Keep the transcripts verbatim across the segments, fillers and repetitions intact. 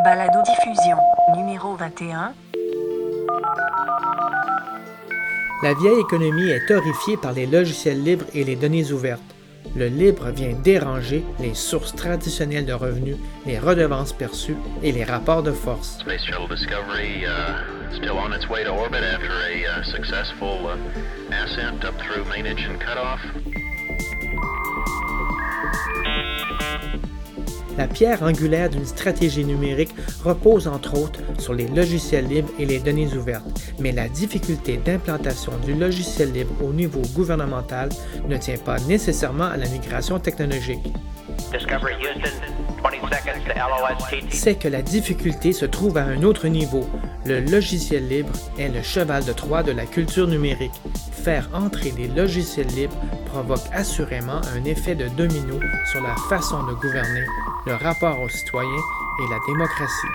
Balado-diffusion, numéro vingt et un. La vieille économie est horrifiée par les logiciels libres et les données ouvertes. Le libre vient déranger les sources traditionnelles de revenus, les redevances perçues et les rapports de force. Space Shuttle Discovery uh, still on its way to orbit after a uh, successful uh, ascent up through main engine cutoff. La pierre angulaire d'une stratégie numérique repose entre autres sur les logiciels libres et les données ouvertes, mais la difficulté d'implantation du logiciel libre au niveau gouvernemental ne tient pas nécessairement à la migration technologique. C'est que la difficulté se trouve à un autre niveau. Le logiciel libre est le cheval de Troie de la culture numérique. Faire entrer les logiciels libres provoque assurément un effet de domino sur la façon de gouverner, le rapport aux citoyens et la démocratie.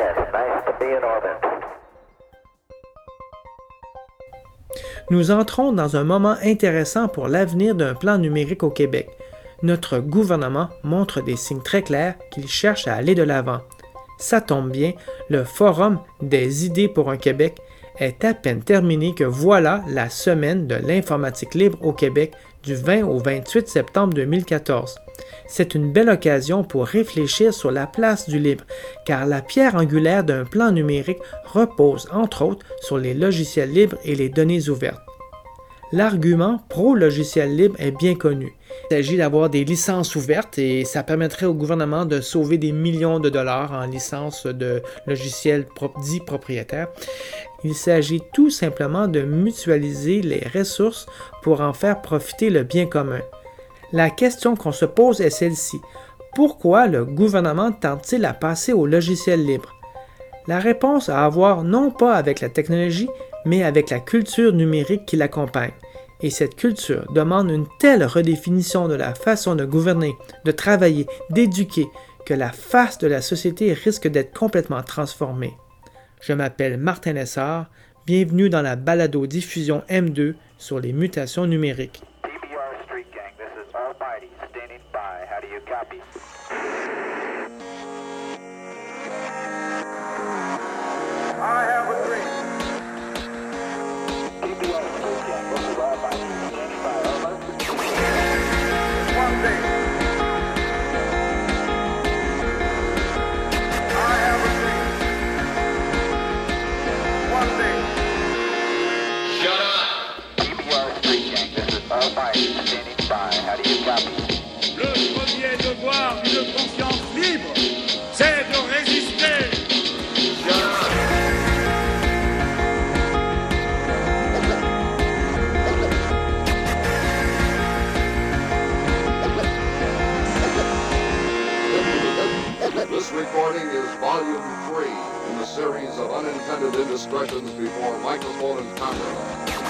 Nous entrons dans un moment intéressant pour l'avenir d'un plan numérique au Québec. Notre gouvernement montre des signes très clairs qu'il cherche à aller de l'avant. Ça tombe bien, le Forum des idées pour un Québec est à peine terminé que voilà la semaine de l'informatique libre au Québec du vingt au vingt-huit septembre deux mille quatorze. C'est une belle occasion pour réfléchir sur la place du libre, car la pierre angulaire d'un plan numérique repose entre autres sur les logiciels libres et les données ouvertes. L'argument pro-logiciel libre est bien connu. Il s'agit d'avoir des licences ouvertes et ça permettrait au gouvernement de sauver des millions de dollars en licences de logiciels dits propriétaires. Il s'agit tout simplement de mutualiser les ressources pour en faire profiter le bien commun. La question qu'on se pose est celle-ci. Pourquoi le gouvernement tente-t-il à passer au logiciel libre? La réponse a à voir non pas avec la technologie, mais avec la culture numérique qui l'accompagne. Et cette culture demande une telle redéfinition de la façon de gouverner, de travailler, d'éduquer, que la face de la société risque d'être complètement transformée. Je m'appelle Martin Lessard, bienvenue dans la balado-diffusion M deux sur les mutations numériques. Le premier devoir d'une conscience libre, c'est de résister. This recording is volume three in the series of unintended indiscretions before microphone and camera.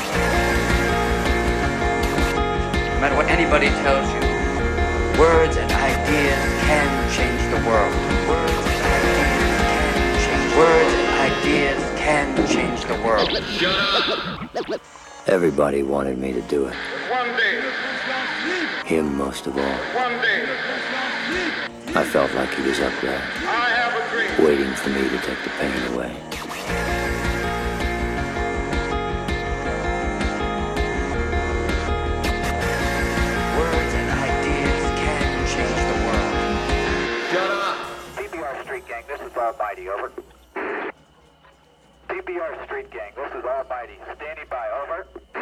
No matter what anybody tells you, words and ideas can change the world. Words and ideas can change. Words and ideas can change the world. Shut up! Everybody wanted me to do it. One day, Him most of all. one day, I felt like he was up there, I have a dream. waiting for me to take the pain away. Words and ideas can change the world. Shut up! T B R Street Gang, this is Almighty, over. T B R Street Gang, this is Almighty, standing by, over.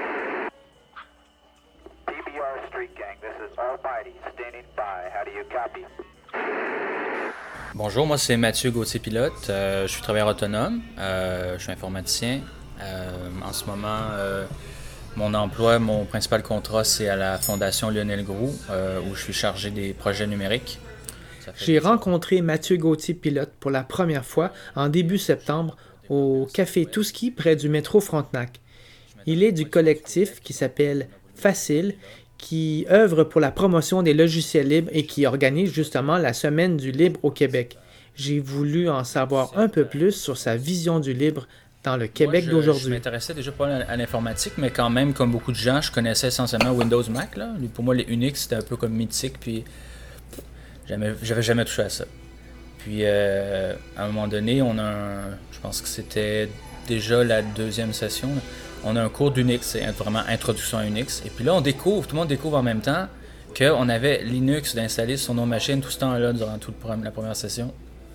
T B R Street Gang, this is Almighty, standing by, how do you copy? Bonjour, moi c'est Mathieu Gauthier-Pilote, euh, je suis travailleur autonome, euh, je suis informaticien. Euh, en ce moment, euh, mon emploi, mon principal contrat, c'est à la Fondation Lionel Groulx, euh, où je suis chargé des projets numériques. J'ai rencontré Mathieu Gauthier-Pilote pour la première fois en début septembre au Café Touski près du métro Frontenac. Il est du collectif qui s'appelle Facile, qui œuvre pour la promotion des logiciels libres et qui organise justement la Semaine du libre au Québec. J'ai voulu en savoir un peu plus sur sa vision du libre dans le Québec Moi, je, d'aujourd'hui. Je m'intéressais déjà pas à, à l'informatique, mais quand même, comme beaucoup de gens, je connaissais essentiellement Windows Mac. Là. Pour moi, les Unix, c'était un peu comme mythique, puis jamais, j'avais jamais touché à ça. Puis euh, à un moment donné, on a un, je pense que c'était déjà la deuxième session, là, on a un cours d'Unix, c'est vraiment introduction à Unix. Et puis là, on découvre, tout le monde découvre en même temps qu'on avait Linux d'installer sur nos machines tout ce temps-là durant toute la première session.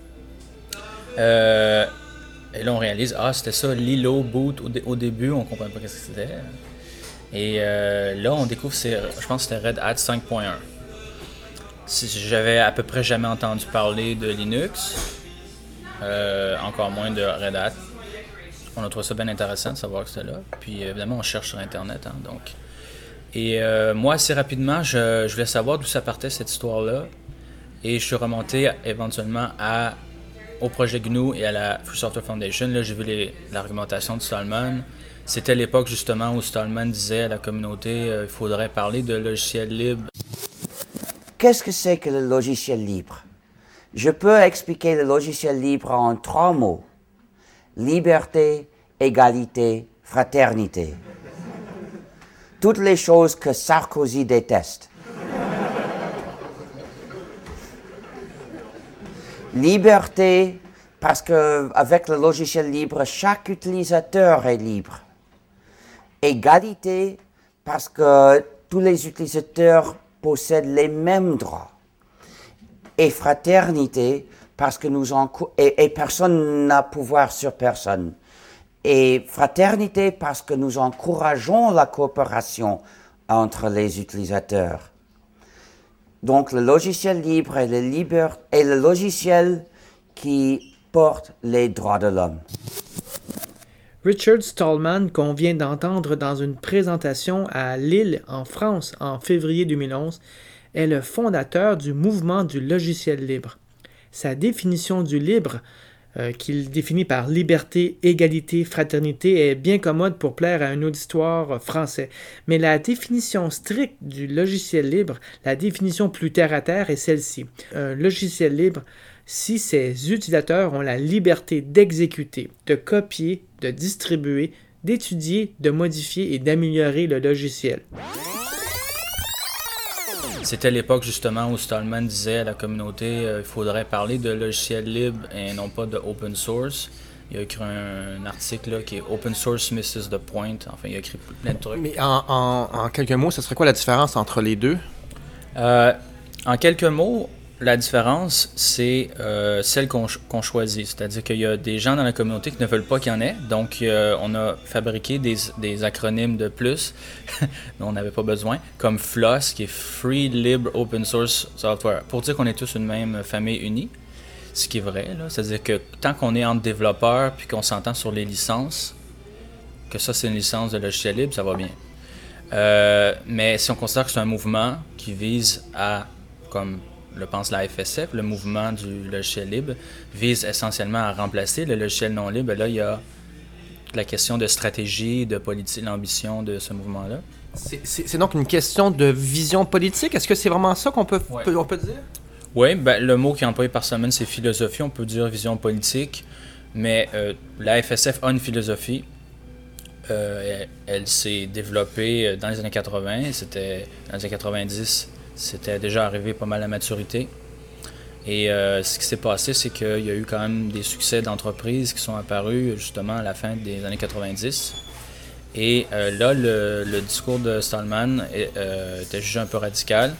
Euh, et là, on réalise, ah, c'était ça, Lilo boot au, dé- au début, on ne comprenait pas ce que c'était. Et euh, là, on découvre, c'est, je pense que c'était Red Hat cinq point un. Si j'avais à peu près jamais entendu parler de Linux, euh, encore moins de Red Hat. On a trouvé ça bien intéressant de savoir que c'était là. Puis évidemment, on cherche sur Internet. Hein, donc. Et euh, moi, assez rapidement, je, je voulais savoir d'où ça partait cette histoire-là. Et je suis remonté éventuellement à, au projet G N U et à la Free Software Foundation. Là, j'ai vu les, l'argumentation de Stallman. C'était l'époque justement où Stallman disait à la communauté euh, il faudrait parler de logiciels libres. Qu'est-ce que c'est que le logiciel libre? Je peux expliquer le logiciel libre en trois mots. Liberté, égalité, fraternité. Toutes les choses que Sarkozy déteste. Liberté, parce qu'avec le logiciel libre, chaque utilisateur est libre. Égalité, parce que tous les utilisateurs possèdent les mêmes droits. Et fraternité, parce que nous en, et, et personne n'a pouvoir sur personne. Et fraternité, parce que nous encourageons la coopération entre les utilisateurs. Donc le logiciel libre est le, liber, est le logiciel qui porte les droits de l'homme. Richard Stallman, qu'on vient d'entendre dans une présentation à Lille, en France, en février deux mille onze, est le fondateur du mouvement du logiciel libre. Sa définition du libre, euh, qu'il définit par liberté, égalité, fraternité, est bien commode pour plaire à un auditoire français. Mais la définition stricte du logiciel libre, la définition plus terre-à-terre, est celle-ci. Un logiciel libre, si ses utilisateurs ont la liberté d'exécuter, de copier, de distribuer, d'étudier, de modifier et d'améliorer le logiciel. C'était l'époque justement où Stallman disait à la communauté euh, il faudrait parler de logiciels libres et non pas de open source. Il a écrit un, un article là, qui est Open Source Misses the Point. Enfin, il a écrit plein de trucs. Mais en, en, en quelques mots, ce serait quoi la différence entre les deux? Euh, en quelques mots, la différence, c'est euh, celle qu'on, qu'on choisit. C'est-à-dire qu'il y a des gens dans la communauté qui ne veulent pas qu'il y en ait. Donc, euh, on a fabriqué des, des acronymes de plus dont on n'avait pas besoin, comme F L O S, qui est Free Libre Open Source Software, pour dire qu'on est tous une même famille unie. Ce qui est vrai, là. C'est-à-dire que tant qu'on est entre développeurs puis qu'on s'entend sur les licences, que ça, c'est une licence de logiciel libre, ça va bien. Euh, mais si on considère que c'est un mouvement qui vise à, comme le pense la F S F, le mouvement du logiciel libre, vise essentiellement à remplacer le logiciel non libre. Là, il y a la question de stratégie, de politique, l'ambition de ce mouvement-là. C'est, c'est, c'est donc une question de vision politique? Est-ce que c'est vraiment ça qu'on peut, ouais. peut, on peut dire? Oui, ben, le mot qui est employé par Stallman, c'est philosophie. On peut dire vision politique, mais euh, la F S F a une philosophie. Euh, elle, elle s'est développée dans les années quatre-vingts. C'était, dans les années quatre-vingt-dix, c'était déjà arrivé pas mal à maturité. Et euh, ce qui s'est passé, c'est qu'il y a eu quand même des succès d'entreprises qui sont apparus justement à la fin des années quatre-vingt-dix. Et euh, là, le, le discours de Stallman est, euh, était jugé un peu radical.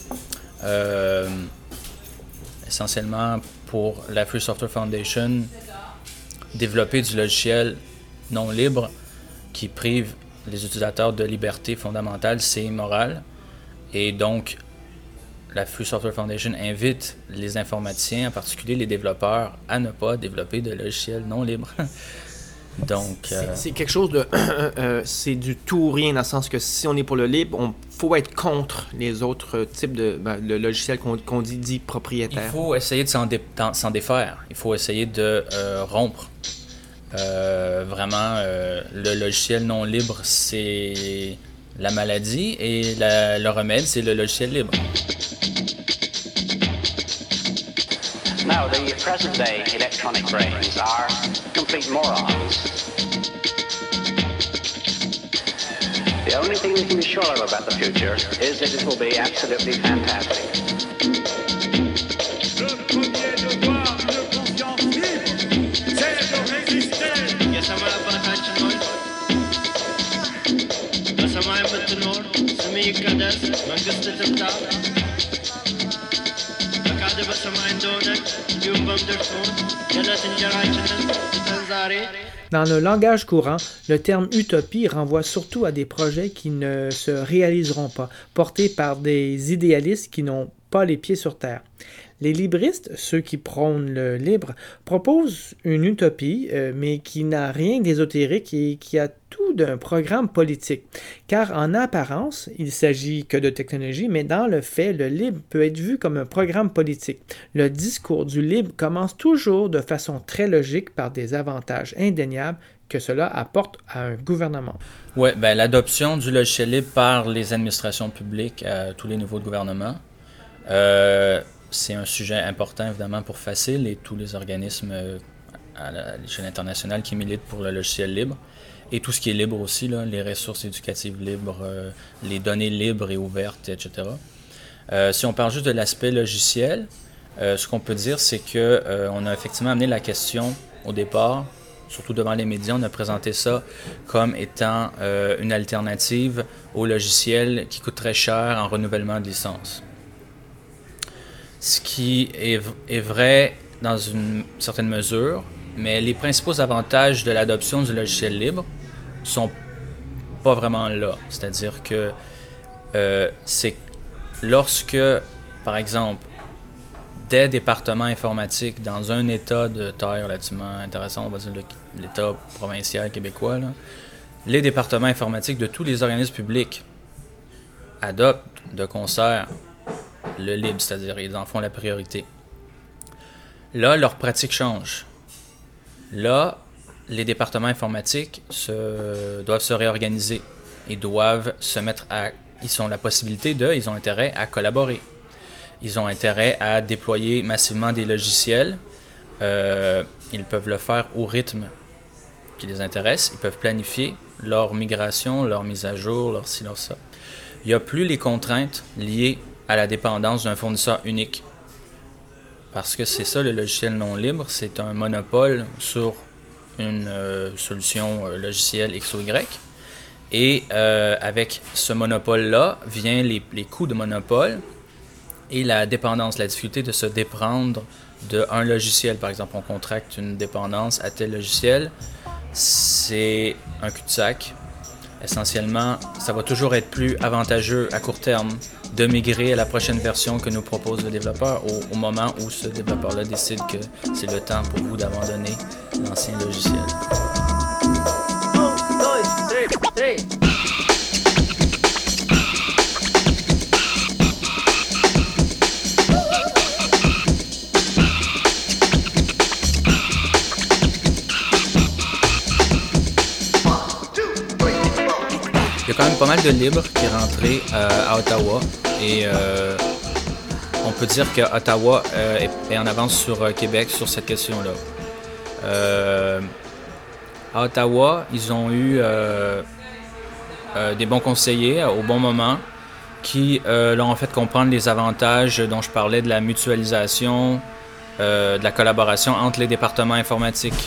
Euh, essentiellement pour la Free Software Foundation, développer du logiciel non libre qui prive les utilisateurs de liberté fondamentale, c'est immoral. Et donc, la Free Software Foundation invite les informaticiens, en particulier les développeurs, à ne pas développer de logiciels non libres. Donc, c'est, euh... c'est quelque chose de... euh, c'est du tout ou rien, dans le sens que si on est pour le libre, on faut être contre les autres types de ben, le logiciel qu'on, qu'on dit, dit propriétaire. Il faut essayer de s'en, dé, s'en défaire. Il faut essayer de euh, rompre. Euh, vraiment, euh, le logiciel non libre, c'est la maladie et la, le remède, c'est le logiciel libre. Now, the present-day electronic brains are complete morons. The only thing we can be sure of about the future is that it will be absolutely fantastic. Le premier devoir Dans le langage courant, le terme utopie renvoie surtout à des projets qui ne se réaliseront pas, portés par des idéalistes qui n'ont pas les pieds sur terre. Les libristes, ceux qui prônent le libre, proposent une utopie, euh, mais qui n'a rien d'ésotérique et qui a tout d'un programme politique. Car en apparence, il s'agit que de technologie, mais dans le fait, le libre peut être vu comme un programme politique. Le discours du libre commence toujours de façon très logique par des avantages indéniables que cela apporte à un gouvernement. Oui, ben, l'adoption du logiciel libre par les administrations publiques à tous les niveaux de gouvernement, euh, c'est un sujet important, évidemment, pour Facile et tous les organismes à l'échelle internationale qui militent pour le logiciel libre. Et tout ce qui est libre aussi, là, les ressources éducatives libres, euh, les données libres et ouvertes, et cetera. Euh, si on parle juste de l'aspect logiciel, euh, ce qu'on peut dire, c'est qu'on euh, a effectivement amené la question au départ, surtout devant les médias, on a présenté ça comme étant euh, une alternative au logiciel qui coûte très cher en renouvellement de licence. Ce qui est, est vrai dans une certaine mesure, mais les principaux avantages de l'adoption du logiciel libre sont pas vraiment là. C'est-à-dire que euh, c'est lorsque, par exemple, des départements informatiques dans un État de taille relativement intéressant, on va dire le, l'État provincial québécois, là, les départements informatiques de tous les organismes publics adoptent de concert le libre, c'est-à-dire ils en font la priorité. Là, leur pratique change. Là, les départements informatiques se, doivent se réorganiser. Ils doivent se mettre à... Ils ont la possibilité de... Ils ont intérêt à collaborer. Ils ont intérêt à déployer massivement des logiciels. Euh, ils peuvent le faire au rythme qui les intéresse. Ils peuvent planifier leur migration, leur mise à jour, leur ci, leur ça. Il n'y a plus les contraintes liées à la dépendance d'un fournisseur unique. Parce que c'est ça, le logiciel non libre, c'est un monopole sur une euh, solution euh, logicielle X ou Y. Et euh, avec ce monopole-là, vient les, les coûts de monopole et la dépendance, la difficulté de se déprendre d'un logiciel. Par exemple, on contracte une dépendance à tel logiciel, c'est un cul-de-sac. Essentiellement, ça va toujours être plus avantageux à court terme de migrer à la prochaine version que nous propose le développeur au, au moment où ce développeur-là décide que c'est le temps pour vous d'abandonner l'ancien logiciel. Il y a quand même pas mal de libre qui est rentré euh, à Ottawa et euh, on peut dire que Ottawa euh, est, est en avance sur euh, Québec sur cette question-là. Euh, à Ottawa, ils ont eu euh, euh, des bons conseillers euh, au bon moment qui euh, leur ont fait comprendre les avantages dont je parlais de la mutualisation, euh, de la collaboration entre les départements informatiques.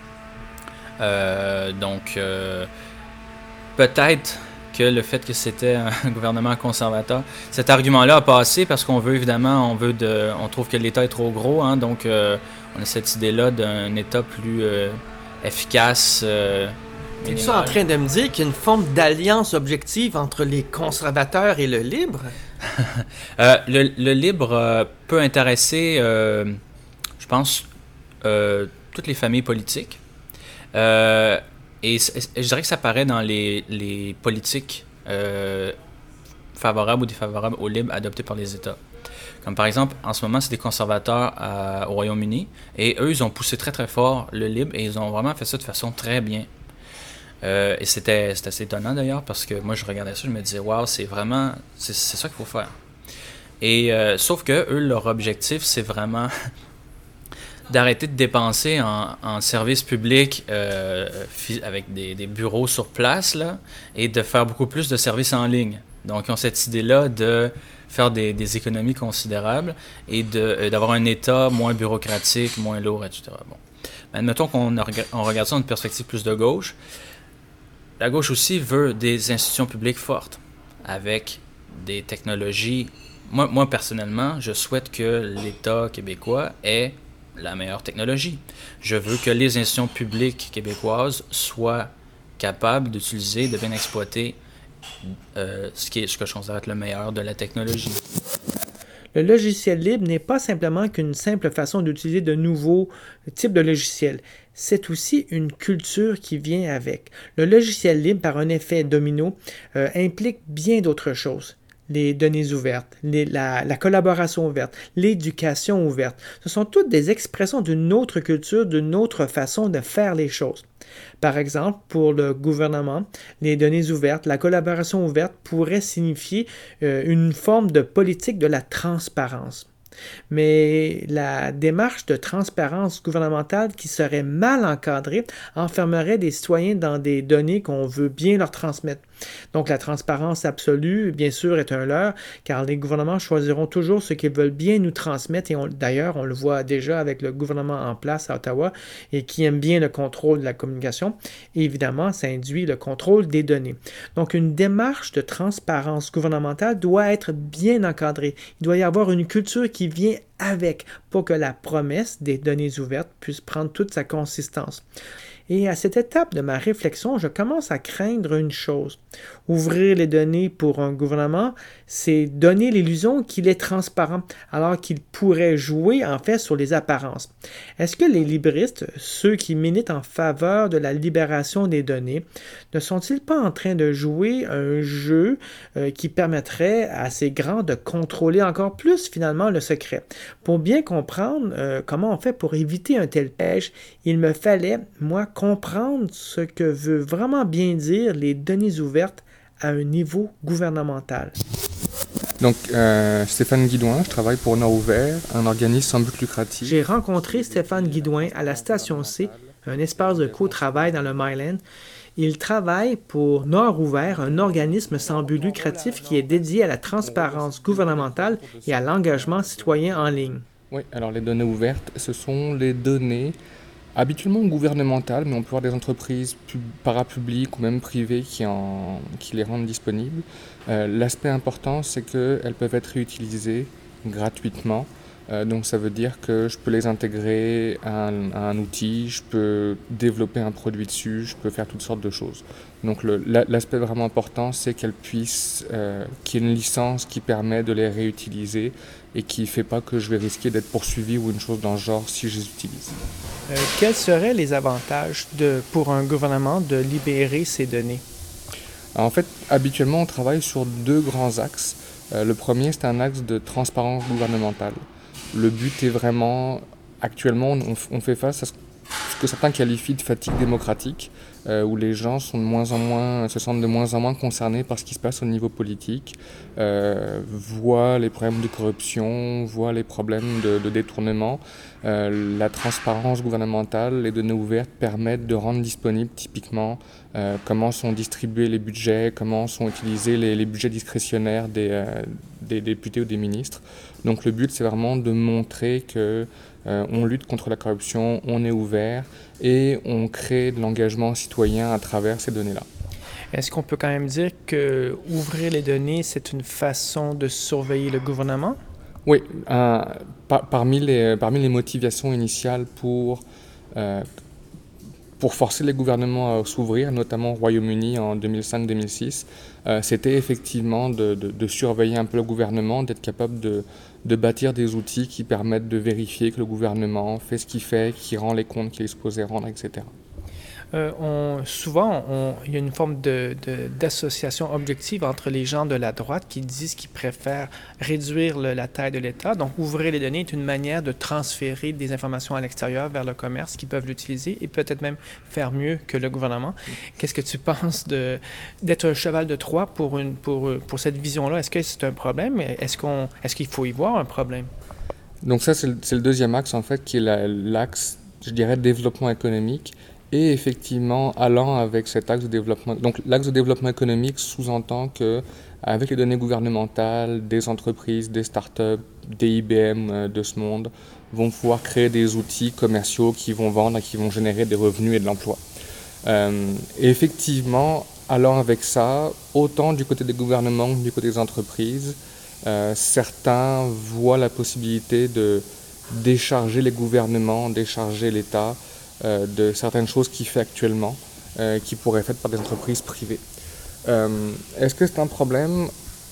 Euh, donc, euh, peut-être que le fait que c'était un gouvernement conservateur, cet argument-là a passé parce qu'on veut évidemment, on veut de, on trouve que l'État est trop gros, hein, donc euh, on a cette idée-là d'un État plus euh, efficace. Euh, Es-tu en train de me dire qu'il y a une forme d'alliance objective entre les conservateurs et le libre? euh, le, le libre euh, peut intéresser, euh, je pense, euh, toutes les familles politiques. Euh, Et je dirais que ça paraît dans les, les politiques euh, favorables ou défavorables au libre adoptées par les États. Comme par exemple, en ce moment, c'est des conservateurs à, au Royaume-Uni et eux, ils ont poussé très très fort le libre et ils ont vraiment fait ça de façon très bien. Euh, et c'était, c'était assez étonnant d'ailleurs parce que moi, je regardais ça, je me disais, waouh, c'est vraiment, c'est, c'est ça qu'il faut faire. Et euh, sauf que eux, leur objectif, c'est vraiment d'arrêter de dépenser en, en services publics euh, avec des, des bureaux sur place là, et de faire beaucoup plus de services en ligne. Donc, ils ont cette idée-là de faire des, des économies considérables et de, euh, d'avoir un État moins bureaucratique, moins lourd, et cetera. Bon. Mais admettons qu'on a, on regarde ça d'une perspective plus de gauche. La gauche aussi veut des institutions publiques fortes, avec des technologies. Moi, moi, personnellement, je souhaite que l'État québécois ait la meilleure technologie. Je veux que les institutions publiques québécoises soient capables d'utiliser, de bien exploiter euh, ce, qui est, ce que je considère être le meilleur de la technologie. Le logiciel libre n'est pas simplement qu'une simple façon d'utiliser de nouveaux types de logiciels. C'est aussi une culture qui vient avec. Le logiciel libre, par un effet domino, euh, implique bien d'autres choses. Les données ouvertes, les, la, la collaboration ouverte, l'éducation ouverte. Ce sont toutes des expressions d'une autre culture, d'une autre façon de faire les choses. Par exemple, pour le gouvernement, les données ouvertes, la collaboration ouverte pourrait signifier euh, une forme de politique de la transparence. Mais la démarche de transparence gouvernementale qui serait mal encadrée enfermerait des citoyens dans des données qu'on veut bien leur transmettre. Donc la transparence absolue, bien sûr, est un leurre, car les gouvernements choisiront toujours ce qu'ils veulent bien nous transmettre, et on, d'ailleurs, on le voit déjà avec le gouvernement en place à Ottawa, et qui aime bien le contrôle de la communication. Et évidemment, ça induit le contrôle des données. Donc une démarche de transparence gouvernementale doit être bien encadrée. Il doit y avoir une culture qui vient avec, pour que la promesse des données ouvertes puisse prendre toute sa consistance. Et à cette étape de ma réflexion, je commence à craindre une chose. Ouvrir les données pour un gouvernement, c'est donner l'illusion qu'il est transparent, alors qu'il pourrait jouer en fait sur les apparences. Est-ce que les libristes, ceux qui militent en faveur de la libération des données, ne sont-ils pas en train de jouer un jeu euh, qui permettrait à ces grands de contrôler encore plus finalement le secret? Pour bien comprendre euh, comment on fait pour éviter un tel piège, il me fallait, moi, comprendre ce que veut vraiment bien dire les données ouvertes à un niveau gouvernemental. Donc, euh, Stéphane Guidouin, je travaille pour Nord Ouvert, un organisme sans but lucratif. J'ai rencontré Stéphane Guidouin à la station C, un espace de co-travail dans le Myland. Il travaille pour Nord Ouvert, un organisme sans but lucratif qui est dédié à la transparence gouvernementale et à l'engagement citoyen en ligne. Oui, alors les données ouvertes, ce sont les données habituellement gouvernementales, mais on peut avoir des entreprises pub- parapubliques ou même privées qui, en, qui les rendent disponibles. Euh, l'aspect important, c'est qu'elles peuvent être réutilisées gratuitement. Euh, donc ça veut dire que je peux les intégrer à un, à un outil, je peux développer un produit dessus, je peux faire toutes sortes de choses. Donc le, la, l'aspect vraiment important, c'est qu'elles puissent, euh, qu'il y ait une licence qui permet de les réutiliser et qui ne fait pas que je vais risquer d'être poursuivi ou une chose dans ce genre si je les utilise. Euh, quels seraient les avantages de, pour un gouvernement de libérer ces données? Alors, en fait, habituellement, on travaille sur deux grands axes. Euh, le premier, c'est un axe de transparence gouvernementale. Le but est vraiment, actuellement, on, on fait face à ce que certains qualifient de fatigue démocratique, euh, où les gens sont de moins en moins, se sentent de moins en moins concernés par ce qui se passe au niveau politique, euh, voient les problèmes de corruption, voient les problèmes de, de détournement. Euh, la transparence gouvernementale, les données ouvertes permettent de rendre disponibles typiquement euh, comment sont distribués les budgets, comment sont utilisés les, les budgets discrétionnaires des, euh, des députés ou des ministres. Donc le but, c'est vraiment de montrer que Euh, on lutte contre la corruption, on est ouvert et on crée de l'engagement citoyen à travers ces données-là. Est-ce qu'on peut quand même dire que ouvrir les données, c'est une façon de surveiller le gouvernement? Oui, euh, par, parmi, les, parmi les motivations initiales pour, euh, pour forcer les gouvernements à s'ouvrir, notamment au Royaume-Uni en deux mille cinq deux mille six, euh, c'était effectivement de, de, de surveiller un peu le gouvernement, d'être capable de de bâtir des outils qui permettent de vérifier que le gouvernement fait ce qu'il fait, qu'il rend les comptes qu'il est supposé rendre, et cetera. Euh, on, souvent, on, il y a une forme de, de, d'association objective entre les gens de la droite qui disent qu'ils préfèrent réduire le, la taille de l'État. Donc, ouvrir les données est une manière de transférer des informations à l'extérieur vers le commerce qui peuvent l'utiliser et peut-être même faire mieux que le gouvernement. Qu'est-ce que tu penses de, d'être un cheval de Troie pour, une, pour, pour cette vision-là? Est-ce que c'est un problème? Est-ce, qu'on, est-ce qu'il faut y voir un problème? Donc ça, c'est le, c'est le deuxième axe, en fait, qui est la, l'axe, je dirais, développement économique. Et effectivement, allant avec cet axe de développement... Donc l'axe de développement économique sous-entend que avec les données gouvernementales, des entreprises, des startups, des I B M de ce monde vont pouvoir créer des outils commerciaux qui vont vendre et qui vont générer des revenus et de l'emploi. Euh, et effectivement, allant avec ça, autant du côté des gouvernements que du côté des entreprises, euh, certains voient la possibilité de décharger les gouvernements, décharger l'État euh, de certaines choses qu'il fait actuellement, euh, qui pourraient être faites par des entreprises privées. Euh, est-ce que c'est un problème?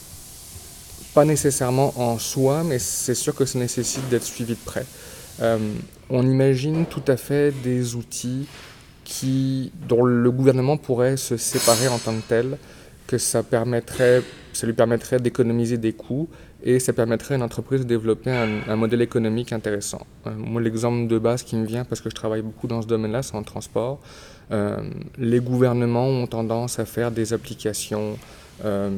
Pas nécessairement en soi, mais c'est sûr que ça nécessite d'être suivi de près. Euh, on imagine tout à fait des outils qui, dont le gouvernement pourrait se séparer en tant que tel, que ça, permettrait, ça lui permettrait d'économiser des coûts et ça permettrait à une entreprise de développer un, un modèle économique intéressant. Euh, moi, l'exemple de base qui me vient, parce que je travaille beaucoup dans ce domaine-là, c'est en transport. Euh, les gouvernements ont tendance à faire des applications euh,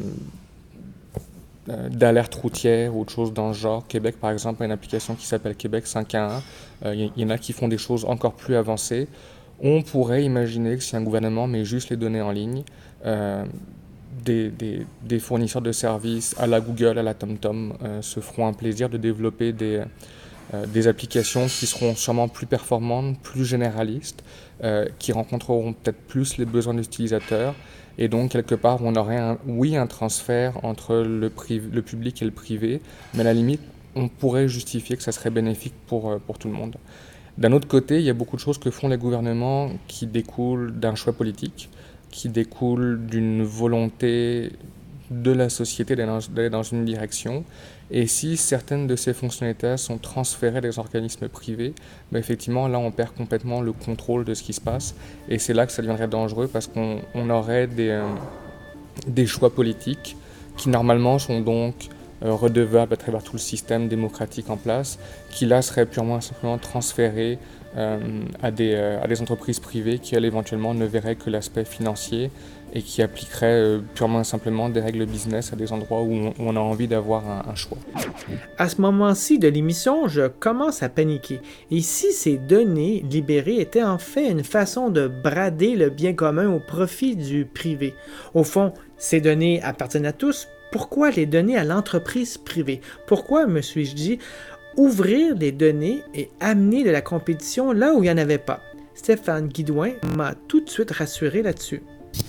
d'alerte routière ou autre chose dans le genre. Québec, par exemple, a une application qui s'appelle Québec cinq un un. Euh, il y, y en a qui font des choses encore plus avancées. On pourrait imaginer que si un gouvernement met juste les données en ligne, euh, des, des, des fournisseurs de services à la Google, à la TomTom, euh, se feront un plaisir de développer des, euh, des applications qui seront sûrement plus performantes, plus généralistes, euh, qui rencontreront peut-être plus les besoins des utilisateurs. Et donc, quelque part, on aurait, un, oui, un transfert entre le, priv- le public et le privé, mais à la limite, on pourrait justifier que ça serait bénéfique pour, pour tout le monde. D'un autre côté, il y a beaucoup de choses que font les gouvernements qui découlent d'un choix politique, qui découlent d'une volonté de la société d'aller dans, d'aller dans une direction. Et si certaines de ces fonctionnalités sont transférées à des organismes privés, ben effectivement, là, on perd complètement le contrôle de ce qui se passe. Et c'est là que ça deviendrait dangereux parce qu'on on aurait des, euh, des choix politiques qui, normalement, sont donc euh, redevables à travers tout le système démocratique en place, qui, là, seraient purement et simplement transférés euh, à, des, euh, à des entreprises privées qui, elles, éventuellement, ne verraient que l'aspect financier et qui appliquerait euh, purement et simplement des règles business à des endroits où on, où on a envie d'avoir un, un choix. À ce moment-ci de l'émission, je commence à paniquer. Et si ces données libérées étaient en fait une façon de brader le bien commun au profit du privé? Au fond, ces données appartiennent à tous. Pourquoi les donner à l'entreprise privée? Pourquoi, me suis-je dit, ouvrir les données et amener de la compétition là où il n'y en avait pas? Stéphane Guidouin m'a tout de suite rassuré là-dessus.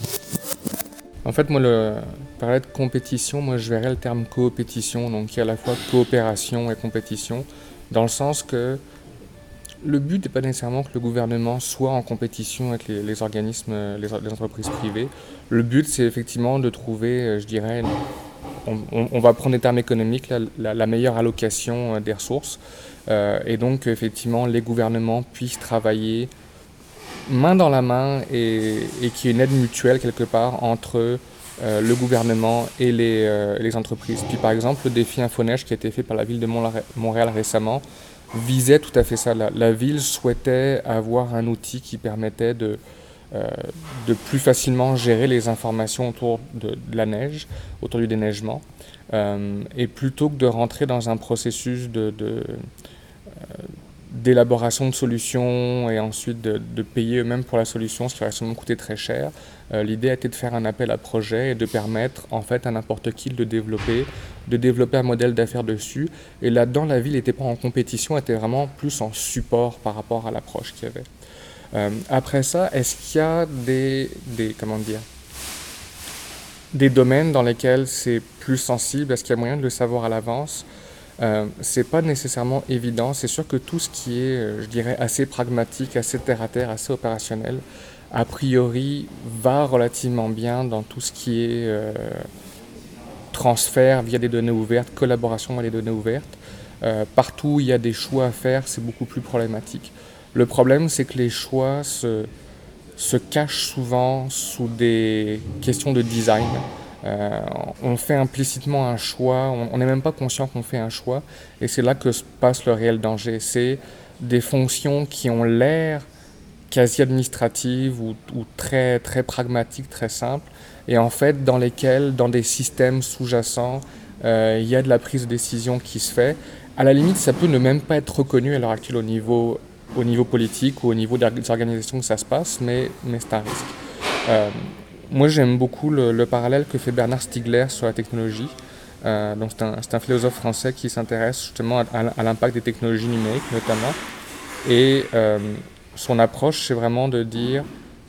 En fait, moi, le parler de compétition, moi, je verrais le terme coopétition, donc qui est à la fois coopération et compétition, dans le sens que le but n'est pas nécessairement que le gouvernement soit en compétition avec les, les organismes, les, les entreprises privées. Le but, c'est effectivement de trouver, je dirais, on, on, on va prendre des termes économiques, la, la, la meilleure allocation des ressources, euh, et donc effectivement, les gouvernements puissent travailler main dans la main et, et qu'il y ait une aide mutuelle quelque part entre euh, le gouvernement et les, euh, les entreprises. Puis par exemple, le défi Infoneige qui a été fait par la ville de Montréal récemment visait tout à fait ça. La, la ville souhaitait avoir un outil qui permettait de, euh, de plus facilement gérer les informations autour de, de la neige, autour du déneigement, euh, et plutôt que de rentrer dans un processus de... de euh, d'élaboration de solutions et ensuite de, de payer eux-mêmes pour la solution, ce qui aurait sûrement coûté très cher. Euh, l'idée a été de faire un appel à projet et de permettre en fait à n'importe qui de développer, de développer un modèle d'affaires dessus. Et là-dedans, la ville n'était pas en compétition, elle était vraiment plus en support par rapport à l'approche qu'il y avait. Euh, après ça, est-ce qu'il y a des, des, comment dire, des domaines dans lesquels c'est plus sensible? Est-ce qu'il y a moyen de le savoir à l'avance? Euh, c'est pas nécessairement évident. C'est sûr que tout ce qui est, euh, je dirais, assez pragmatique, assez terre-à-terre, assez opérationnel, a priori, va relativement bien dans tout ce qui est euh, transfert via des données ouvertes, collaboration via des données ouvertes. Euh, partout où il y a des choix à faire, c'est beaucoup plus problématique. Le problème, c'est que les choix se, se cachent souvent sous des questions de design. Euh, on fait implicitement un choix, on n'est même pas conscient qu'on fait un choix, et c'est là que se passe le réel danger. C'est des fonctions qui ont l'air quasi administratives ou, ou très, très pragmatiques, très simples, et en fait dans lesquelles, dans des systèmes sous-jacents, euh, il y a de la prise de décision qui se fait. À la limite, ça peut ne même pas être reconnu à l'heure actuelle au niveau, au niveau politique ou au niveau des organisations que ça se passe, mais, mais c'est un risque. Euh, Moi, j'aime beaucoup le, le parallèle que fait Bernard Stiegler sur la technologie. Euh, donc c'est un, c'est un philosophe français qui s'intéresse justement à, à, à l'impact des technologies numériques notamment. Et euh, son approche, c'est vraiment de dire,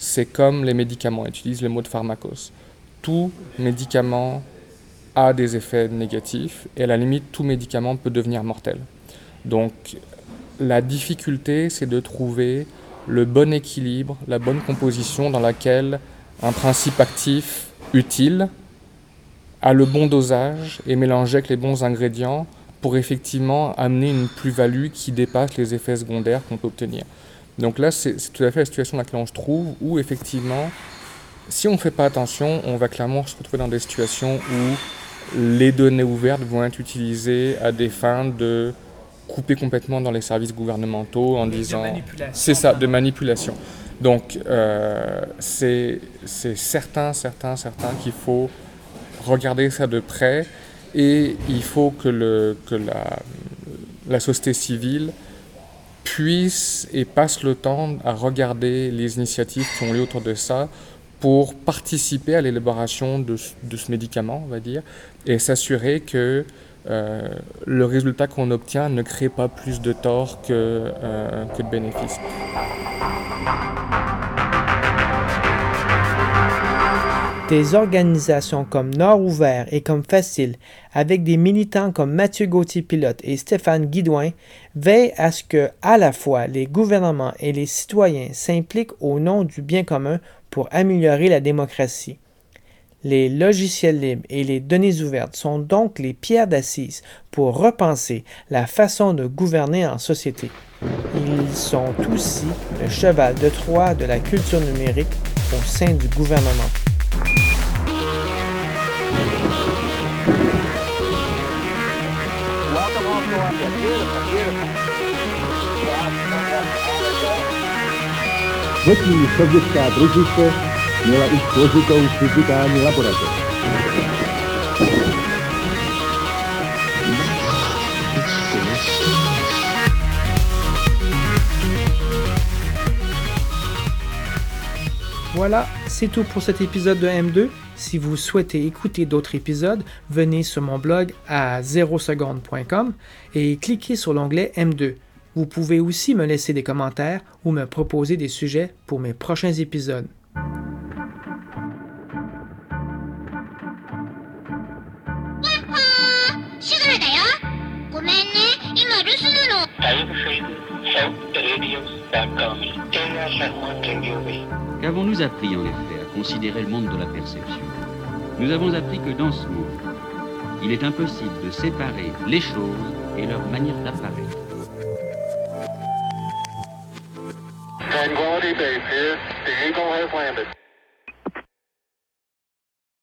c'est comme les médicaments, utilise le mot de pharmacos. Tout médicament a des effets négatifs et à la limite, tout médicament peut devenir mortel. Donc, la difficulté, c'est de trouver le bon équilibre, la bonne composition dans laquelle un principe actif utile a le bon dosage et mélangé avec les bons ingrédients pour effectivement amener une plus-value qui dépasse les effets secondaires qu'on peut obtenir. Donc là, c'est, c'est tout à fait la situation dans laquelle on se trouve, où effectivement, si on ne fait pas attention, on va clairement se retrouver dans des situations où les données ouvertes vont être utilisées à des fins de couper complètement dans les services gouvernementaux en disant... C'est ça, de manipulation. Donc, euh, c'est, c'est certain, certain, certain qu'il faut regarder ça de près et il faut que, le, que la, la société civile puisse et passe le temps à regarder les initiatives qui ont lieu autour de ça pour participer à l'élaboration de, de ce médicament, on va dire, et s'assurer que euh, le résultat qu'on obtient ne crée pas plus de tort que, euh, que de bénéfices. Des organisations comme Nord Ouvert et comme Facile, avec des militants comme Mathieu Gauthier-Pilote et Stéphane Guidouin, veillent à ce que, à la fois, les gouvernements et les citoyens s'impliquent au nom du bien commun pour améliorer la démocratie. Les logiciels libres et les données ouvertes sont donc les pierres d'assises pour repenser la façon de gouverner en société. Ils sont aussi le cheval de Troie de la culture numérique au sein du gouvernement. Třetí sovětská družice měla už složitou fyzikální laboratoř. Voilà, c'est tout pour cet épisode de M deux. Si vous souhaitez écouter d'autres épisodes, venez sur mon blog à zéro seconde point com et cliquez sur l'onglet M deux. Vous pouvez aussi me laisser des commentaires ou me proposer des sujets pour mes prochains épisodes. Qu'avons-nous appris en effet à considérer le monde de la perception? Nous avons appris que dans ce monde, il est impossible de séparer les choses et leur manière d'apparaître. Tranquility Base here. The Eagle has landed.